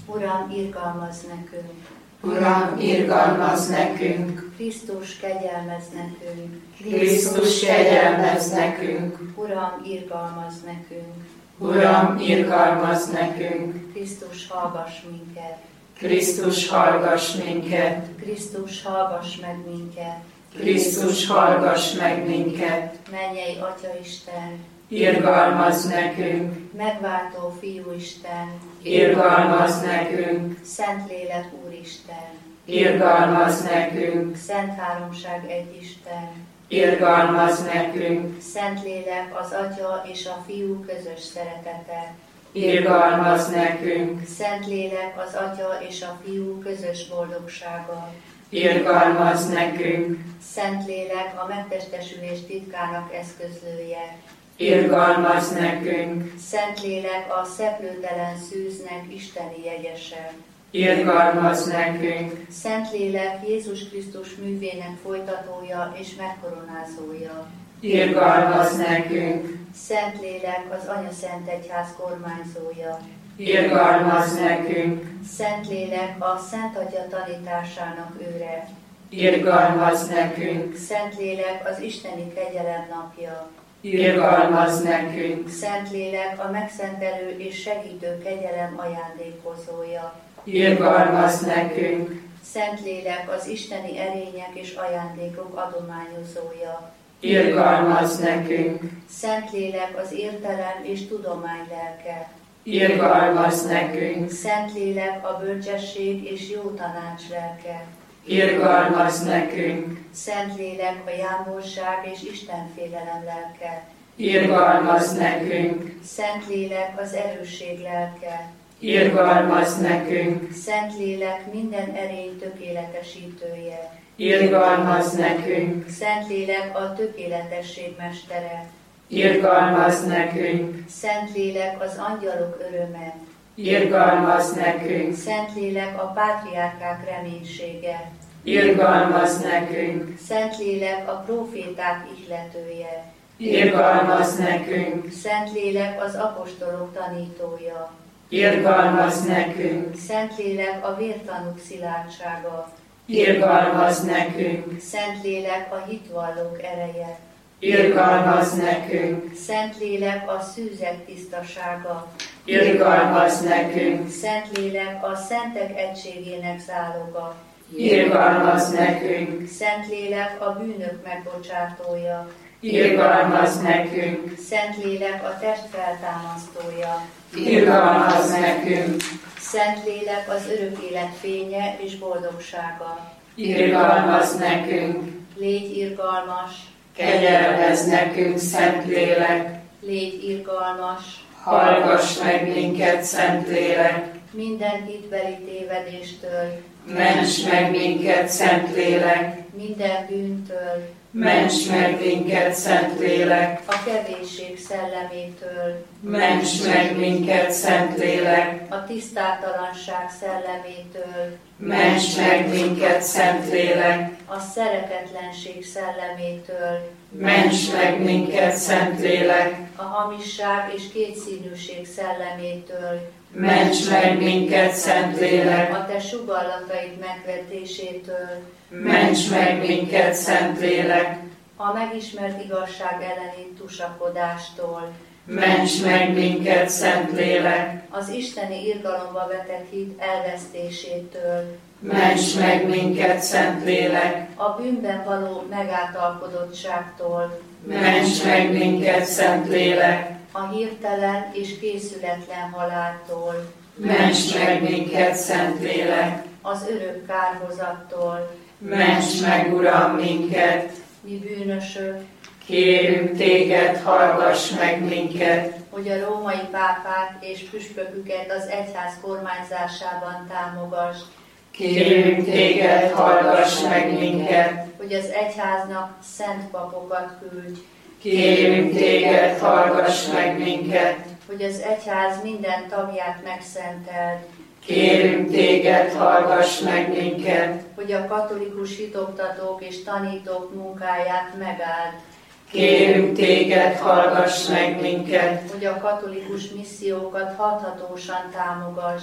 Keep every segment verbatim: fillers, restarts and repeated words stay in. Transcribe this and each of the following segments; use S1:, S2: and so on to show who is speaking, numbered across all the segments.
S1: Uram, irgalmazz nekünk!
S2: Uram, irgalmazz nekünk!
S1: Krisztus, kegyelmezz nekünk!
S2: Krisztus, kegyelmezz nekünk!
S1: Uram, irgalmazz nekünk!
S2: Uram, irgalmazz nekünk!
S1: Krisztus, hallgass minket!
S2: Krisztus, hallgass minket!
S1: Krisztus, hallgass meg minket!
S2: Krisztus, hallgass meg minket!
S1: Mennyei Atyaisten!
S2: Irgalmazz nekünk!
S1: Megváltó Fiúisten!
S2: Irgalmazz nekünk!
S1: Szentlélek Úristen!
S2: Irgalmazz nekünk!
S1: Szent Háromság Egyisten!
S2: Irgalmazz nekünk!
S1: Szentlélek az Atya és a Fiú közös szeretete!
S2: Irgalmazz nekünk!
S1: Szentlélek az Atya és a Fiú közös boldogsága!
S2: Irgalmazz nekünk!
S1: Szentlélek a megtestesülés titkának eszközlője!
S2: Irgalmazz nekünk!
S1: Szentlélek a szeplőtelen szűznek isteni jegyese!
S2: Irgalmazz nekünk!
S1: Szentlélek Jézus Krisztus művének folytatója és megkoronázója!
S2: Irgalmazz nekünk!
S1: Szentlélek az Anyaszent Egyház kormányzója!
S2: Irgalmazz nekünk!
S1: Szentlélek a Szent Atya tanításának őre!
S2: Irgalmazz nekünk!
S1: Szentlélek az isteni kegyelem napja!
S2: Irgalmazz nekünk!
S1: Szentlélek a megszentelő és segítő kegyelem ajándékozója!
S2: Irgalmazz nekünk!
S1: Szentlélek az isteni erények és ajándékok adományozója!
S2: Irgalmazz nekünk!
S1: Szentlélek az értelem és tudomány lelke!
S2: Irgalmazz nekünk!
S1: Szentlélek a bölcsesség és jó tanács lelke!
S2: Irgalmazz nekünk!
S1: Szentlélek a jámborság és istenfélelem lelke!
S2: Irgalmazz nekünk!
S1: Szentlélek az erősség lelke!
S2: Irgalmazz nekünk!
S1: Szentlélek minden erény tökéletesítője!
S2: Irgalmazz nekünk!
S1: Szentlélek a tökéletesség mestere!
S2: Irgalmazz nekünk!
S1: Szentlélek az angyalok öröme!
S2: Irgalmazz nekünk!
S1: Szentlélek a pátriárkák reménysége!
S2: Irgalmazz nekünk!
S1: Szentlélek a próféták ihletője!
S2: Irgalmazz nekünk!
S1: Szentlélek az apostolok tanítója!
S2: Irgalmazz nekünk!
S1: Szentlélek a vértanúk szilárdsága!
S2: Irgalmazz nekünk!
S1: Szentlélek a hitvallók ereje!
S2: Irgalmazz nekünk!
S1: Szentlélek a szűzek tisztasága!
S2: Irgalmazz nekünk!
S1: Szentlélek a szentek egységének záloga!
S2: Irgalmazz nekünk!
S1: Szentlélek a bűnök megbocsátója!
S2: Irgalmazz nekünk!
S1: Szentlélek a test feltámasztója!
S2: Irgalmazz nekünk!
S1: Szentlélek az örök élet fénye és boldogsága!
S2: Irgalmazz nekünk!
S1: Légy irgalmas!
S2: Kegyelmezz nekünk, Szentlélek!
S1: Légy irgalmas!
S2: Hallgass meg minket, Szentlélek!
S1: Minden hitbeli tévedéstől!
S2: Ments meg minket, Szentlélek!
S1: Minden bűntől!
S2: Ments meg minket, Szentlélek!
S1: A kevésség szellemétől!
S2: Ments meg minket, Szentlélek!
S1: A tisztátalanság szellemétől!
S2: Ments meg minket, Szentlélek!
S1: A szeretetlenség szellemétől!
S2: Ments meg minket, Szentlélek!
S1: A hamisság és kétszínűség szellemétől!
S2: Ments meg minket, Szentlélek!
S1: A te sugallataid megvetésétől!
S2: Ments meg minket, Szentlélek!
S1: A megismert igazság elleni tusakodástól!
S2: Ments meg minket, Szentlélek!
S1: Az isteni irgalomba vetett hit elvesztésétől!
S2: Ments meg minket, Szentlélek!
S1: A bűnben való megátalkodottságtól!
S2: Ments meg minket, Szentlélek!
S1: A hirtelen és készületlen haláltól!
S2: Ments meg minket, Szentlélek!
S1: Az örök kárhozattól!
S2: Ments meg, Uram, minket!
S1: Mi bűnösök,
S2: Kérünk téged, hallgass meg minket!
S1: hogy a római pápák és püspöküket az egyház kormányzásában támogasd,
S2: Kérünk téged, hallgass meg minket!
S1: hogy az egyháznak szent papokat küldj,
S2: Kérünk téged, hallgass meg minket!
S1: hogy az egyház minden tagját megszenteld,
S2: Kérünk téged, hallgass meg minket!
S1: hogy a katolikus hitoktatók és tanítók munkáját megáld,
S2: Kérünk téged, hallgass meg minket!
S1: hogy a katolikus missziókat hathatósan támogasd,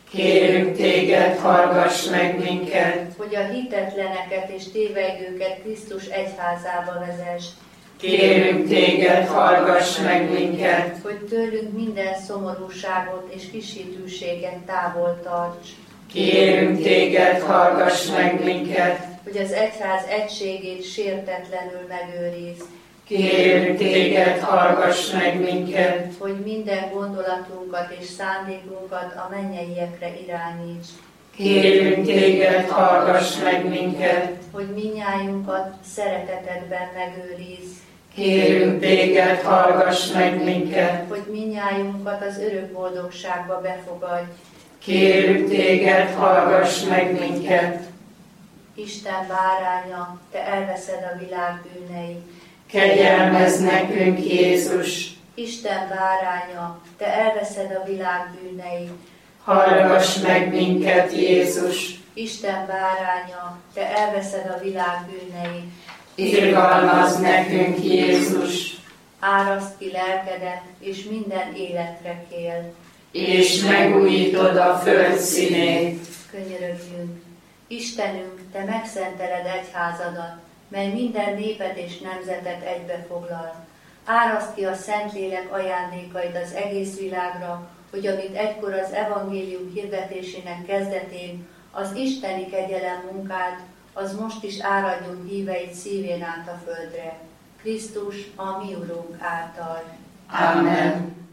S2: Kérünk téged, hallgass meg minket.
S1: Hogy a hitetleneket és tévegőket Krisztus egyházába vezess.
S2: Kérünk téged, hallgass meg minket.
S1: Hogy tőlünk minden szomorúságot és kisítőséget távol tarts.
S2: Kérünk téged, hallgass meg minket.
S1: Hogy az egyház egységét sértetlenül megőrizd.
S2: Kérünk téged, hallgass meg minket.
S1: Hogy minden gondolatunkat és szándékunkat a mennyeiekre irányíts.
S2: Kérünk téged, hallgass meg minket.
S1: Hogy minnyájunkat szeretetedben megőrizd.
S2: Kérünk téged, hallgass meg minket.
S1: Hogy minnyájunkat az örök boldogságba befogadj.
S2: Kérünk téged, hallgass meg minket.
S1: Isten báránya, te elveszed a világ bűneit.
S2: Kegyelmezz nekünk, Jézus.
S1: Isten báránya, te elveszed a világ bűneit.
S2: Hallgass meg minket, Jézus.
S1: Isten báránya, te elveszed a világ bűneit.
S2: Irgalmazz nekünk, Jézus.
S1: Áraszt ki lelkedet, és minden életre kél.
S2: És megújítod a föld színét.
S1: Könyörögjünk. Istenünk, te megszenteled egyházadat, mely minden népet és nemzetet egybefoglal. Áraszt ki a Szentlélek ajándékait az egész világra, hogy amit egykor az evangélium hirdetésének kezdetén az isteni kegyelem munkát, az most is áradjon híveit szívén át a földre. Krisztus, a mi Urunk által.
S2: Amen.